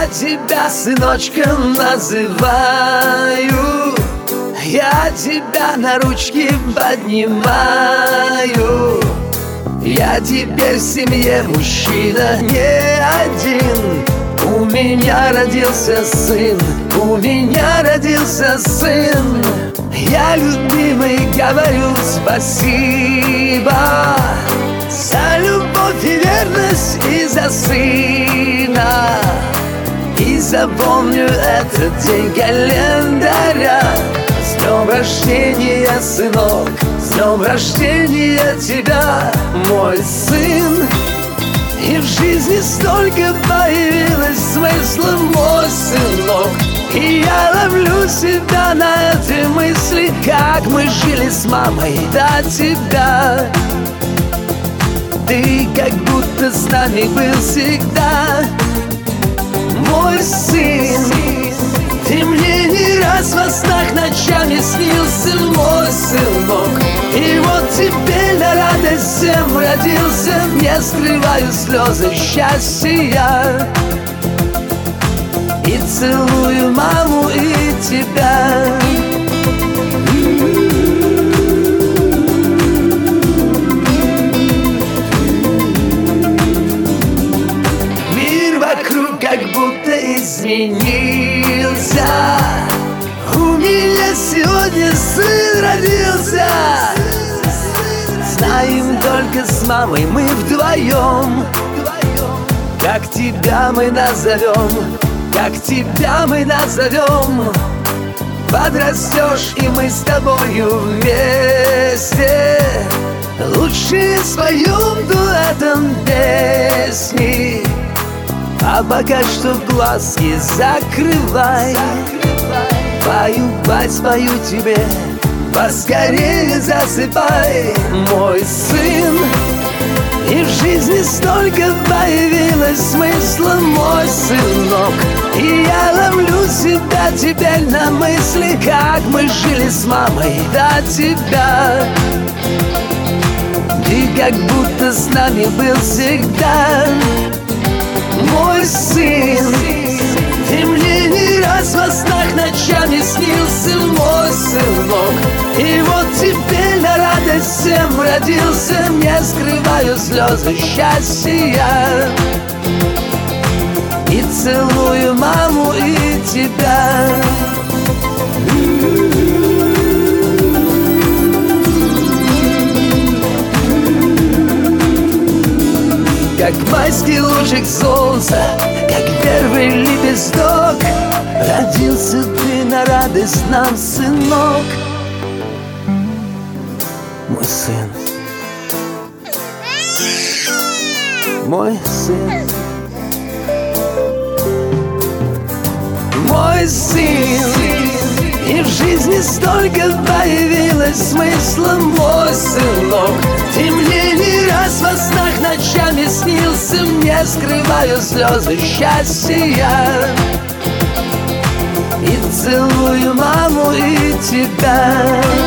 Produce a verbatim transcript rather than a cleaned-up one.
Я тебя сыночком называю, я тебя на ручки поднимаю. Я теперь в семье мужчина не один. У меня родился сын, у меня родился сын. Я, любимый, говорю спасибо за любовь и верность и за сына. И запомню этот день календаря. С днем рождения, сынок, с днем рождения тебя, мой сын. И в жизни столько появилось смысла, мой сынок. И я ловлю себя на этой мысли, как мы жили с мамой до тебя. Ты как будто с нами был всегда, мой сын. Ты мне не раз во снах ночами снился, мой сынок. И вот теперь на радость всем родился, не скрываю слезы счастья. И целую маму и тебя. Мир вокруг как будто изменился. У меня сегодня сын родился. Знаем только с мамой мы вдвоем, как тебя мы назовем, как тебя мы назовем. Подрастешь, и мы с тобою вместе лучше споем дуэтом песни. А пока что глазки закрывай, пою, пой, спою тебе, поскорее засыпай, мой сын. И в жизни столько появилось смысла, мой сынок. И я ловлю себя теперь на мысли, как мы жили с мамой до тебя. Ты как будто с нами был всегда, мой сын. Ты мне не раз во снах ночами снился, мой сынок. И вот теперь на радость всем родился, не скрываю слезы счастья. И целую маму и тебя. Как майский лучик солнца, как первый лепесток, родился ты на радость нам, сынок. Мой сын, мой сын, мой сын. И в жизни столько появилось смысла, мой сынок. Ты мне не раз во снах ночами снился, не скрываю слезы счастья. И целую маму и тебя.